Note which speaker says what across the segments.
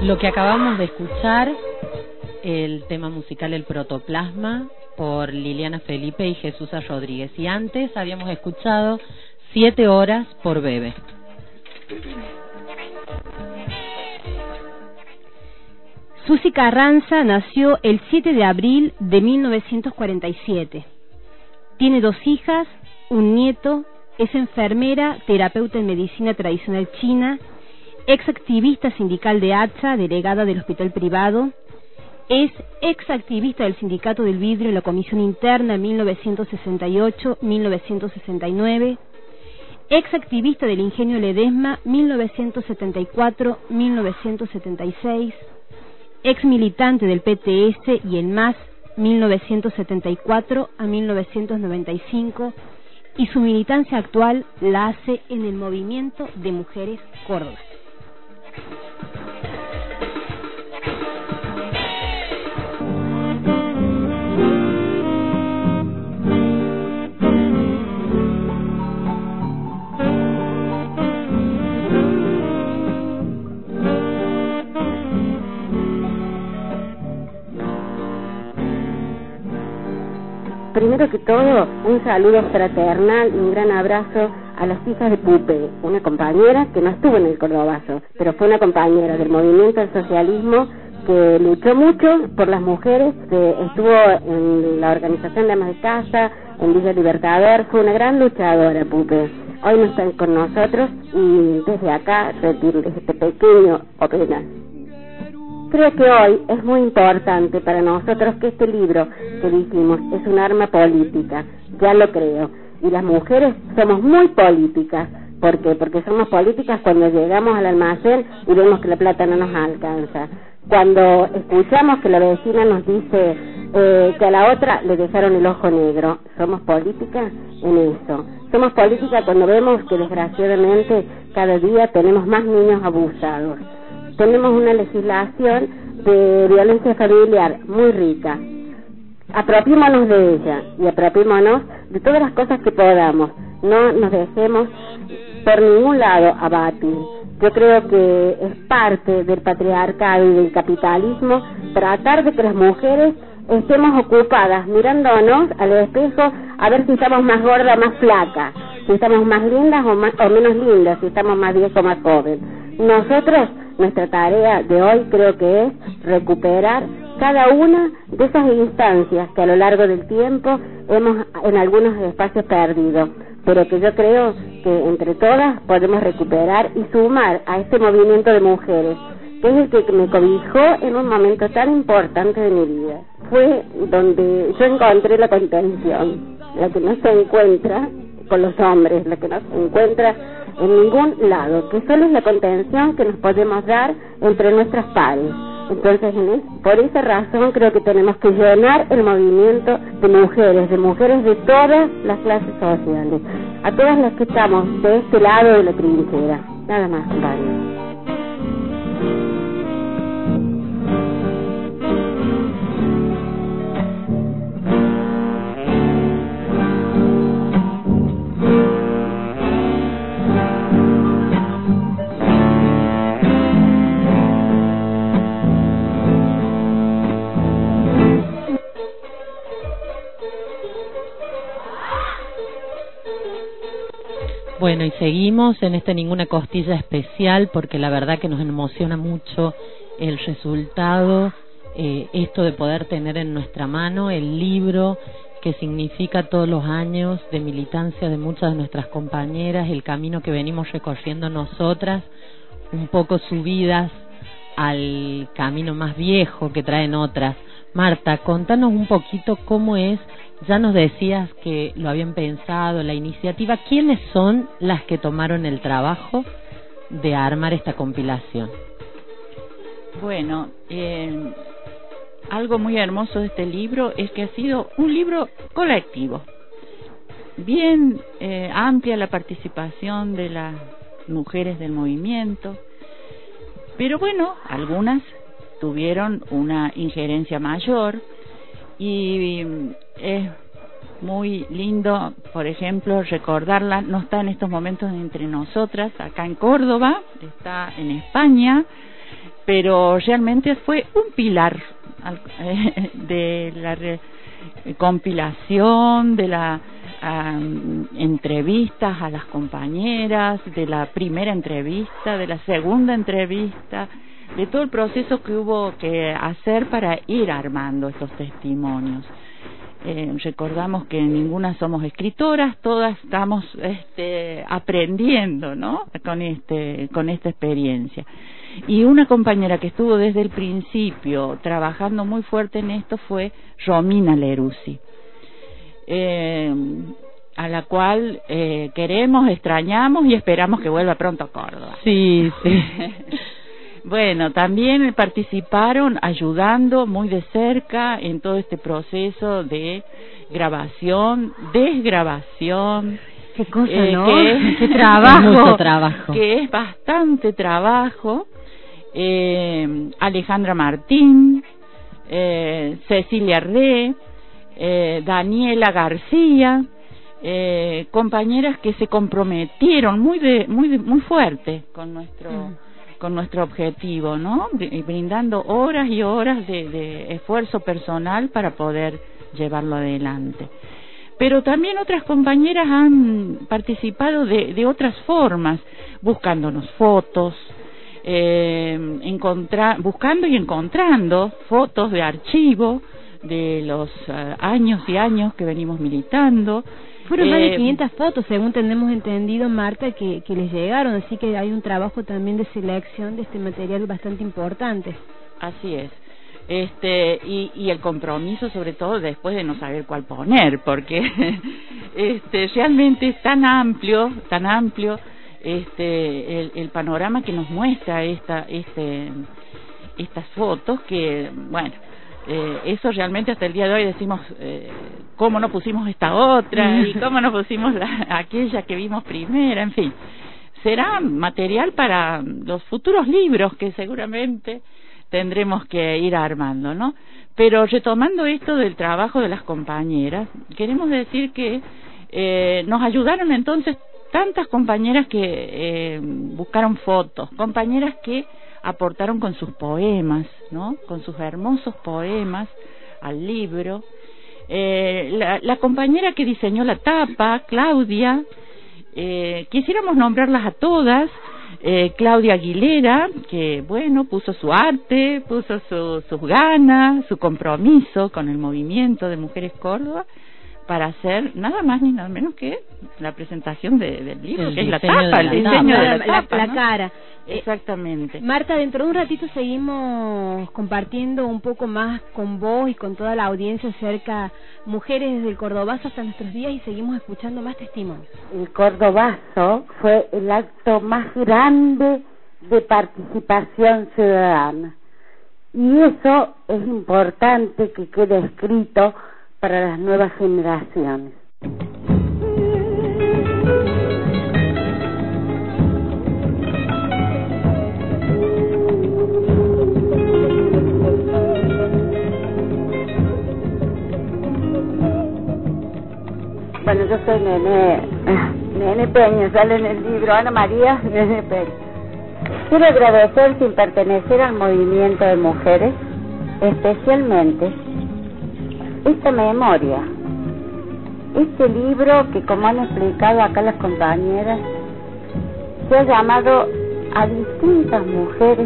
Speaker 1: Lo que acabamos de escuchar, el tema musical El Protoplasma, por Liliana Felipe y Jesús Rodríguez. Y antes habíamos escuchado 7 horas por Bebe.
Speaker 2: Susi Carranza nació el 7 de abril de 1947. Tiene 2 hijas, un nieto, es enfermera, terapeuta en medicina tradicional china, ex activista sindical de ATSA, delegada del hospital privado, es ex activista del Sindicato del Vidrio en la Comisión Interna en 1968-1969, ex activista del Ingenio Ledesma 1974-1976, ex militante del PTS y el MAS 1974 a 1995, y su militancia actual la hace en el Movimiento de Mujeres Córdoba.
Speaker 3: Primero que todo, un saludo fraternal y un gran abrazo a las hijas de Pupe, una compañera que no estuvo en el Cordobazo, pero fue una compañera del movimiento del socialismo que luchó mucho por las mujeres, que estuvo en la organización de amas de casa, en Villa Libertador, fue una gran luchadora, Pupe. Hoy no está con nosotros y desde acá retirles este pequeño homenaje. Creo que hoy es muy importante para nosotros que este libro que dijimos es un arma política, ya lo creo, y las mujeres somos muy políticas. ¿Por qué? Porque somos políticas cuando llegamos al almacén y vemos que la plata no nos alcanza, cuando escuchamos que la vecina nos dice que a la otra le dejaron el ojo negro. Somos políticas en eso. Somos políticas cuando vemos que desgraciadamente cada día tenemos más niños abusados. Tenemos una legislación de violencia familiar muy rica. Apropiémonos de ella y apropiémonos de todas las cosas que podamos. No nos dejemos por ningún lado abatir. Yo creo que es parte del patriarcado y del capitalismo tratar de que las mujeres estemos ocupadas mirándonos al espejo a ver si estamos más gordas o más flacas, si estamos más lindas o menos lindas, si estamos más viejos o más jóvenes. Nosotros, nuestra tarea de hoy creo que es recuperar cada una de esas instancias que a lo largo del tiempo hemos en algunos espacios perdido, pero que yo creo que entre todas podemos recuperar y sumar a este movimiento de mujeres, que es el que me cobijó en un momento tan importante de mi vida. Fue donde yo encontré la contención, la que no se encuentra con los hombres, la que no se encuentra en ningún lado, que solo es la contención que nos podemos dar entre nuestras pares. Entonces, por esa razón creo que tenemos que llenar el movimiento de mujeres de todas las clases sociales, a todas las que estamos de este lado de la trinchera. Nada más, compadre.
Speaker 1: Bueno, y seguimos en Ninguna Costilla especial, porque la verdad que nos emociona mucho el resultado, esto de poder tener en nuestra mano el libro que significa todos los años de militancia de muchas de nuestras compañeras, el camino que venimos recorriendo nosotras, un poco subidas al camino más viejo que traen otras. Marta, contanos un poquito cómo es. Ya nos decías que lo habían pensado, la iniciativa. ¿Quiénes son las que tomaron el trabajo de armar esta compilación?
Speaker 4: Bueno, algo muy hermoso de este libro es que ha sido un libro colectivo. Bien amplia la participación de las mujeres del movimiento, pero bueno, algunas tuvieron una injerencia mayor. Y es muy lindo, por ejemplo, recordarla. No está en estos momentos entre nosotras, acá en Córdoba, está en España, pero realmente fue un pilar de la compilación, de la entrevistas a las compañeras, de la primera entrevista, de la segunda entrevista, de todo el proceso que hubo que hacer para ir armando estos testimonios. Recordamos que ninguna somos escritoras, todas estamos aprendiendo, ¿no? Con esta experiencia. Y una compañera que estuvo desde el principio trabajando muy fuerte en esto fue Romina Leruzzi, a la cual queremos, extrañamos y esperamos que vuelva pronto a Córdoba.
Speaker 1: Sí, sí.
Speaker 4: Bueno, también participaron ayudando muy de cerca en todo este proceso de grabación, desgrabación.
Speaker 2: Qué cosa, ¿no?
Speaker 4: Qué
Speaker 1: trabajo. Mucho trabajo.
Speaker 4: Que es bastante trabajo. Alejandra Martín, Cecilia Re, Daniela García, compañeras que se comprometieron muy fuerte con nuestro objetivo, ¿no? Brindando horas y horas de esfuerzo personal para poder llevarlo adelante. Pero también otras compañeras han participado de otras formas, buscándonos fotos, buscando y encontrando fotos de archivo de los años y años que venimos militando.
Speaker 2: Fueron más de 500 fotos, según tenemos entendido, Marta, que les llegaron, así que hay un trabajo también de selección de este material bastante importante. Así es.
Speaker 4: Y el compromiso, sobre todo después de no saber cuál poner, porque realmente es tan amplio el panorama que nos muestra estas fotos, que bueno, eso realmente hasta el día de hoy decimos cómo no pusimos esta otra y cómo no pusimos aquella que vimos primera, en fin, será material para los futuros libros que seguramente tendremos que ir armando, ¿no? Pero retomando esto del trabajo de las compañeras, queremos decir que nos ayudaron entonces tantas compañeras que buscaron fotos, compañeras que aportaron con sus poemas, ¿no? Con sus hermosos poemas al libro. La compañera que diseñó la tapa, Claudia, quisiéramos nombrarlas a todas. Claudia Aguilera, que bueno, puso su arte, puso sus ganas, su compromiso con el movimiento de Mujeres Córdoba para hacer nada más ni nada menos que la presentación del libro, que es la tapa, el diseño de la tapa,
Speaker 2: la
Speaker 4: ¿no?
Speaker 2: cara.
Speaker 4: Exactamente.
Speaker 2: Marta, dentro de un ratito seguimos compartiendo un poco más con vos y con toda la audiencia acerca Mujeres desde el Cordobazo hasta nuestros días, y seguimos escuchando más testimonios.
Speaker 3: El Cordobazo fue el acto más grande de participación ciudadana, y eso es importante que quede escrito para las nuevas generaciones. Bueno, yo soy Nene Peña, sale en el libro, Ana María Nene Peña. Quiero agradecer, sin pertenecer al movimiento de mujeres, especialmente esta memoria, este libro que, como han explicado acá las compañeras, se ha llamado a distintas mujeres,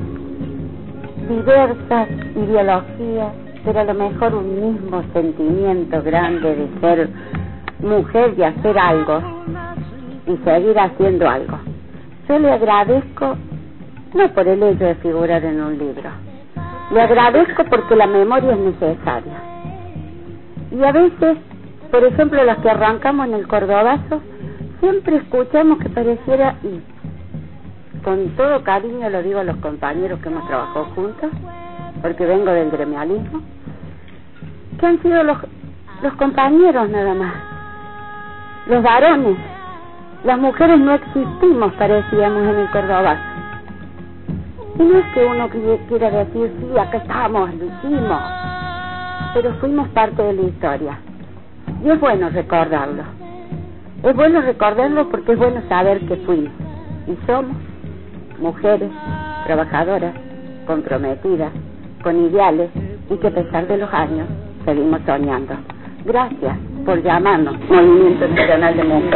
Speaker 3: diversas ideologías, pero a lo mejor un mismo sentimiento grande de ser mujer y hacer algo y seguir haciendo algo. Yo le agradezco no por el hecho de figurar en un libro, le agradezco porque la memoria es necesaria. Y a veces, por ejemplo, los que arrancamos en el Cordobazo, siempre escuchamos que pareciera, y con todo cariño lo digo a los compañeros que hemos trabajado juntos, porque vengo del gremialismo, que han sido los compañeros nada más, los varones. Las mujeres no existimos, parecíamos, en el Cordobazo. Y no es que uno quiera decir, sí, acá estamos, lo hicimos, pero fuimos parte de la historia. Y es bueno recordarlo. Es bueno recordarlo porque es bueno saber que fuimos y somos mujeres trabajadoras comprometidas, con ideales y que a pesar de los años seguimos soñando. Gracias por llamarnos Movimiento Nacional de Mujeres.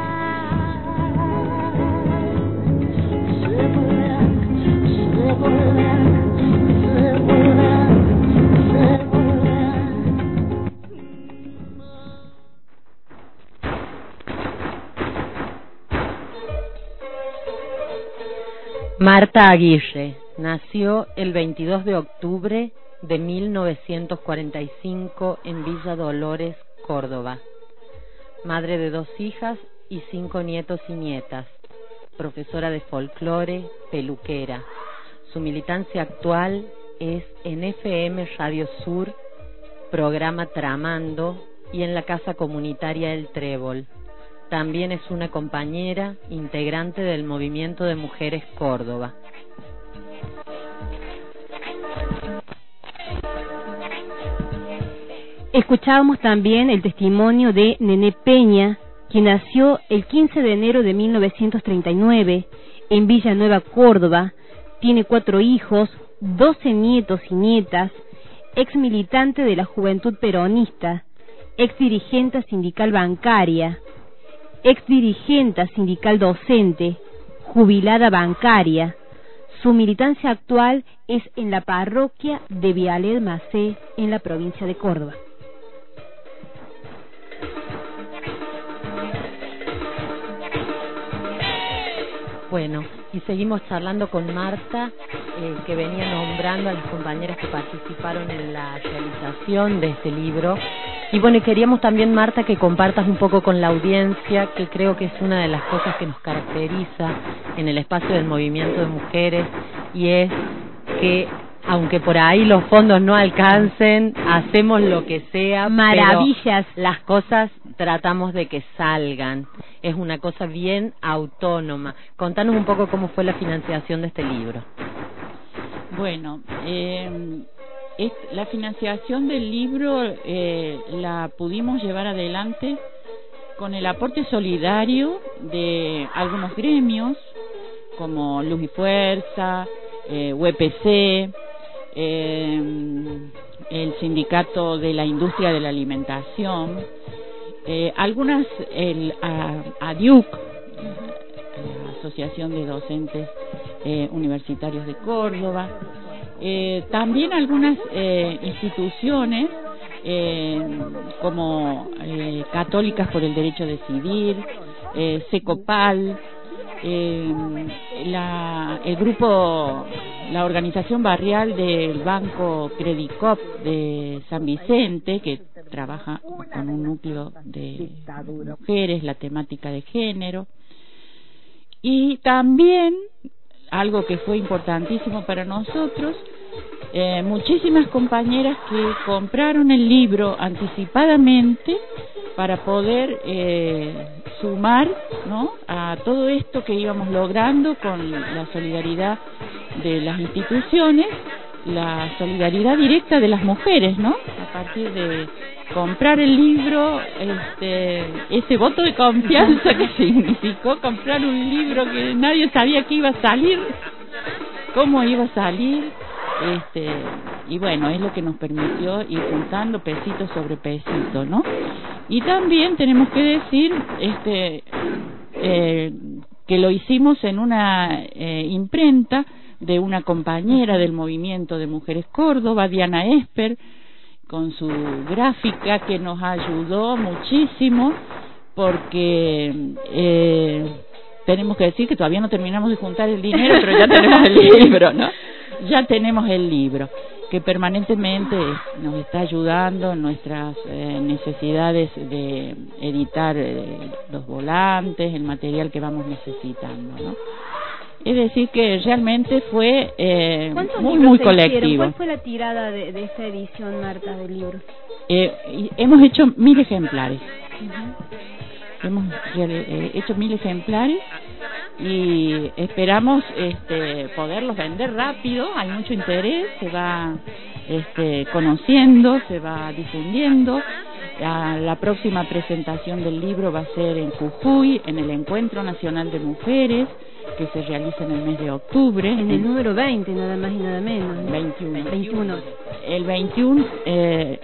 Speaker 1: Marta Aguirre nació el 22 de octubre de 1945 en Villa Dolores, Córdoba. Madre de 2 hijas y 5 nietos y nietas. Profesora de folclore, peluquera. Su militancia actual es en FM Radio Sur, programa Tramando, y en la Casa Comunitaria El Trébol. También es una compañera integrante del Movimiento de Mujeres Córdoba.
Speaker 2: Escuchábamos también el testimonio de Nené Peña, quien nació el 15 de enero de 1939 en Villanueva, Córdoba. Tiene 4 hijos, 12 nietos y nietas, ex militante de la Juventud Peronista, ex dirigente sindical bancaria, ex dirigente sindical docente, jubilada bancaria. Su militancia actual es en la parroquia de Vialet Macé, en la provincia de Córdoba.
Speaker 1: Bueno, y seguimos charlando con Marta, que venía nombrando a las compañeras que participaron en la realización de este libro. Y bueno, y queríamos también, Marta, que compartas un poco con la audiencia, que creo que es una de las cosas que nos caracteriza en el espacio del movimiento de mujeres, y es que aunque por ahí los fondos no alcancen, hacemos lo que sea,
Speaker 2: maravillas,
Speaker 1: pero las cosas tratamos de que salgan. Es una cosa bien autónoma. Contanos un poco cómo fue la financiación de este libro.
Speaker 4: Bueno, la financiación del libro la pudimos llevar adelante con el aporte solidario de algunos gremios como Luz y Fuerza, UPC, el Sindicato de la Industria de la Alimentación, algunas, ADIUC, la Asociación de Docentes Universitarios de Córdoba, también algunas instituciones como Católicas por el Derecho a Decidir, SECOPAL, el grupo, la organización barrial del Banco Credicop de San Vicente, que trabaja con un núcleo de mujeres, la temática de género, y también algo que fue importantísimo para nosotros, muchísimas compañeras que compraron el libro anticipadamente para poder sumar, ¿no?, a todo esto que íbamos logrando con la solidaridad de las instituciones, la solidaridad directa de las mujeres, ¿no?, a partir de comprar el libro, ese voto de confianza que significó comprar un libro que nadie sabía que iba a salir, cómo iba a salir, y bueno, es lo que nos permitió ir juntando pesito sobre pesito, ¿no? Y también tenemos que decir que lo hicimos en una imprenta de una compañera del Movimiento de Mujeres Córdoba, Diana Esper, con su gráfica, que nos ayudó muchísimo, porque tenemos que decir que todavía no terminamos de juntar el dinero, pero ya tenemos el libro, ¿no? Ya tenemos el libro, que permanentemente nos está ayudando en nuestras necesidades de editar los volantes, el material que vamos necesitando, ¿no? Es decir, que realmente fue muy colectivo.
Speaker 2: ¿Cuál fue la tirada de esta edición, Marta, del libro?
Speaker 4: Hemos hecho 1000 ejemplares. Hemos hecho 1000 ejemplares y esperamos poderlos vender rápido. Hay mucho interés, se va conociendo, se va difundiendo. La próxima presentación del libro va a ser en Jujuy, en el Encuentro Nacional de Mujeres, que se realiza en el mes de octubre.
Speaker 2: En el número 20, nada más y nada menos.
Speaker 4: 21. El 21, el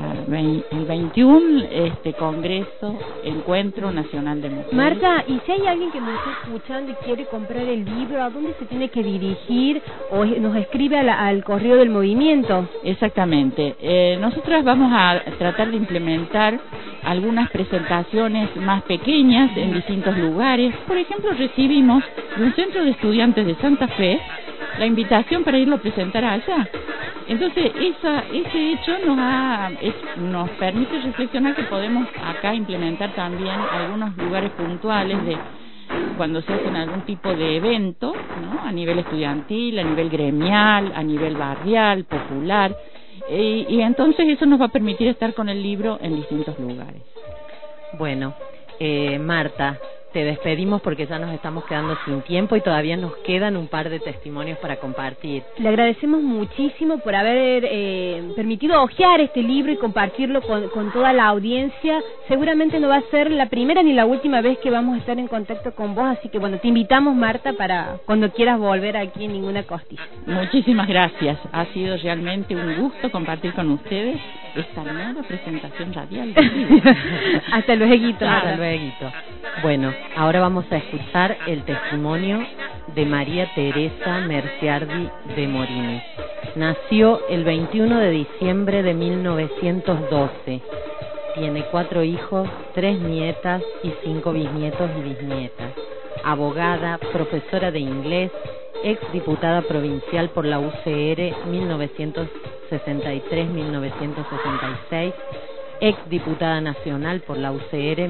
Speaker 4: 21 Congreso, Encuentro Nacional de Mujeres.
Speaker 2: Marta, ¿y si hay alguien que nos está escuchando y quiere comprar el libro, a dónde se tiene que dirigir o nos escribe al correo del movimiento?
Speaker 4: Exactamente. Nosotras vamos a tratar de implementar algunas presentaciones más pequeñas en distintos lugares. Por ejemplo, recibimos de un centro de estudiantes de Santa Fe la invitación para irlo a presentar allá. Entonces, ese hecho nos permite reflexionar que podemos acá implementar también algunos lugares puntuales de cuando se hacen algún tipo de evento, ¿no? A nivel estudiantil, a nivel gremial, a nivel barrial, popular, y entonces eso nos va a permitir estar con el libro en distintos lugares.
Speaker 1: Bueno, Marta, te despedimos porque ya nos estamos quedando sin tiempo y todavía nos quedan un par de testimonios para compartir.
Speaker 2: Le agradecemos muchísimo por haber permitido hojear este libro y compartirlo con toda la audiencia. Seguramente no va a ser la primera ni la última vez que vamos a estar en contacto con vos, así que bueno, te invitamos, Marta, para cuando quieras volver aquí en Ninguna Costilla.
Speaker 4: Muchísimas gracias, ha sido realmente un gusto compartir con ustedes esta nueva presentación radial.
Speaker 2: Hasta luego.
Speaker 1: Hasta luego. Bueno, ahora vamos a escuchar el testimonio de María Teresa Merciardi de Morini. Nació el 21 de diciembre de 1912. Tiene 4 hijos, 3 nietas y 5 bisnietos y bisnietas. Abogada, profesora de inglés, exdiputada provincial por la UCR 1963-1966, exdiputada nacional por la UCR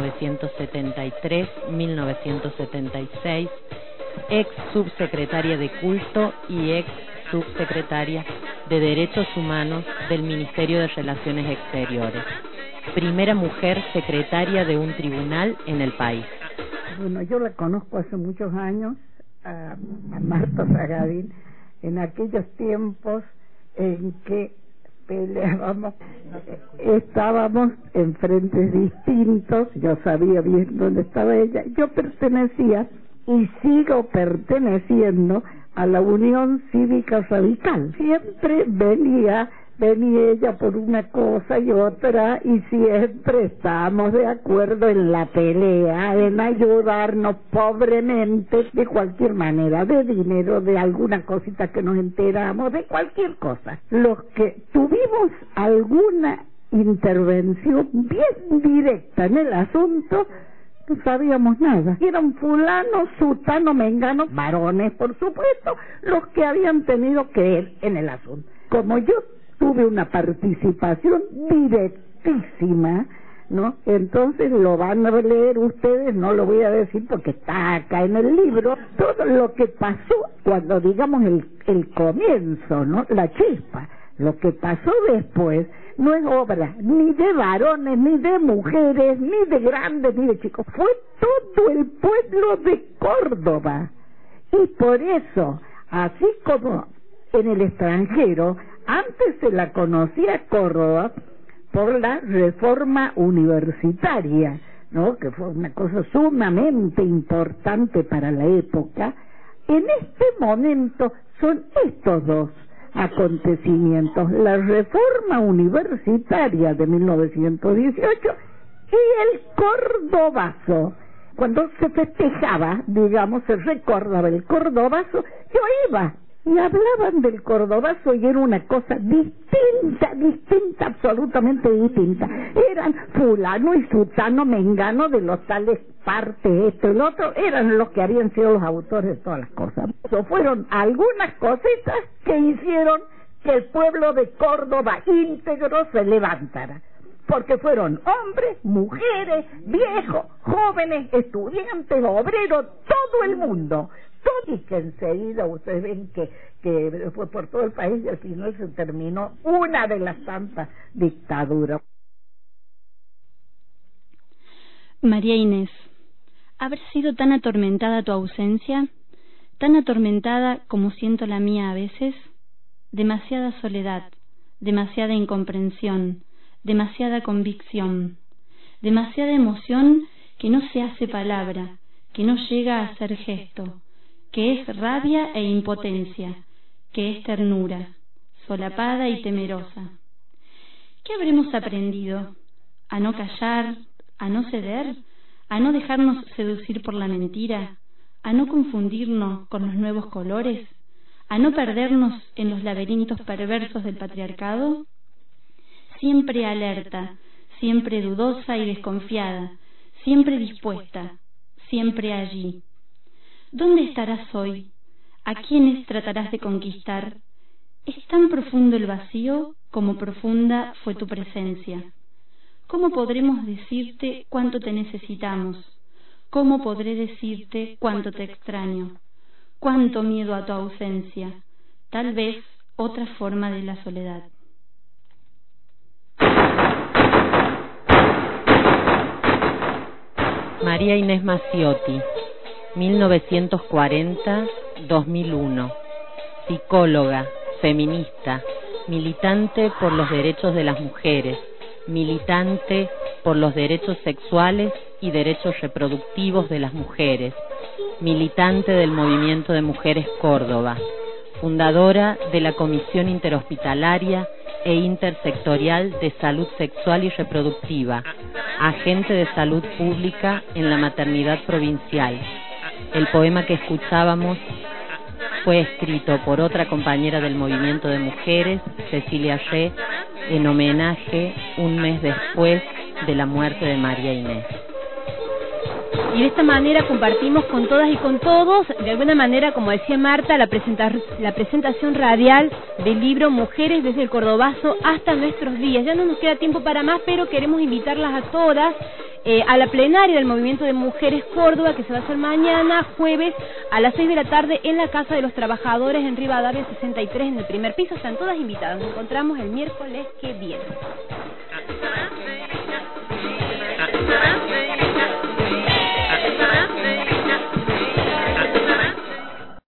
Speaker 1: 1973-1976, ex subsecretaria de Culto y ex subsecretaria de Derechos Humanos del Ministerio de Relaciones Exteriores. Primera mujer secretaria de un tribunal en el país.
Speaker 5: Bueno, yo la conozco hace muchos años, a Marta Sagadín, en aquellos tiempos en que peleábamos, estábamos en frentes distintos, yo sabía bien dónde estaba ella, yo pertenecía y sigo perteneciendo a la Unión Cívica Radical. Siempre venía ella por una cosa y otra y siempre estábamos de acuerdo en la pelea, en ayudarnos pobremente, de cualquier manera, de dinero, de alguna cosita que nos enteramos, de cualquier cosa. Los que tuvimos alguna intervención bien directa en el asunto, no sabíamos nada. Eran fulano, sutano, mengano, varones, por supuesto, los que habían tenido que ver en el asunto. Como yo tuve una participación directísima, ¿no? Entonces lo van a leer ustedes, no lo voy a decir porque está acá en el libro, todo lo que pasó cuando digamos el comienzo, ¿no? La chispa. Lo que pasó después no es obra ni de varones, ni de mujeres, ni de grandes, ni de chicos. Fue todo el pueblo de Córdoba. Y por eso, así como en el extranjero, antes se la conocía Córdoba por la reforma universitaria, ¿no? Que fue una cosa sumamente importante para la época. En este momento son estos dos acontecimientos, la reforma universitaria de 1918 y el Cordobazo. Cuando se festejaba, digamos, se recordaba el Cordobazo, yo iba y hablaban del Cordobazo y era una cosa distinta, absolutamente distinta. Eran fulano y sutano, mengano de los tales partes, esto y lo otro, eran los que habían sido los autores de todas las cosas. Eso fueron algunas cositas que hicieron que el pueblo de Córdoba íntegro se levantara. Porque fueron hombres, mujeres, viejos, jóvenes, estudiantes, obreros, todo el mundo. Y que enseguida ustedes ven que fue por todo el país y al final se terminó una de las tantas dictaduras.
Speaker 6: María Inés, ¿haber sido tan atormentada tu ausencia? ¿Tan atormentada como siento la mía a veces? Demasiada soledad, demasiada incomprensión, demasiada convicción, demasiada emoción que no se hace palabra, que no llega a ser gesto, que es rabia e impotencia, que es ternura, solapada y temerosa. ¿Qué habremos aprendido? ¿A no callar? ¿A no ceder? ¿A no dejarnos seducir por la mentira? ¿A no confundirnos con los nuevos colores? ¿A no perdernos en los laberintos perversos del patriarcado? Siempre alerta, siempre dudosa y desconfiada, siempre dispuesta, siempre allí. ¿Dónde estarás hoy? ¿A quiénes tratarás de conquistar? Es tan profundo el vacío como profunda fue tu presencia. ¿Cómo podremos decirte cuánto te necesitamos? ¿Cómo podré decirte cuánto te extraño? Cuánto miedo a tu ausencia, tal vez otra forma de la soledad.
Speaker 1: María Inés Macciotti, 1940-2001, psicóloga, feminista, militante por los derechos de las mujeres, militante por los derechos sexuales y derechos reproductivos de las mujeres, militante del Movimiento de Mujeres Córdoba, fundadora de la Comisión Interhospitalaria e Intersectorial de Salud Sexual y Reproductiva, agente de salud pública en la maternidad provincial. El poema que escuchábamos fue escrito por otra compañera del Movimiento de Mujeres, Cecilia Re, en homenaje un mes después de la muerte de María Inés.
Speaker 2: Y de esta manera compartimos con todas y con todos, de alguna manera, como decía Marta, la presentación radial del libro Mujeres desde el Cordobazo hasta nuestros días. Ya no nos queda tiempo para más, pero queremos invitarlas a todas a la plenaria del Movimiento de Mujeres Córdoba, que se va a hacer mañana, jueves, a las 6 de la tarde, en la Casa de los Trabajadores, en Rivadavia 63, en el primer piso. Están todas invitadas. Nos encontramos el miércoles que viene.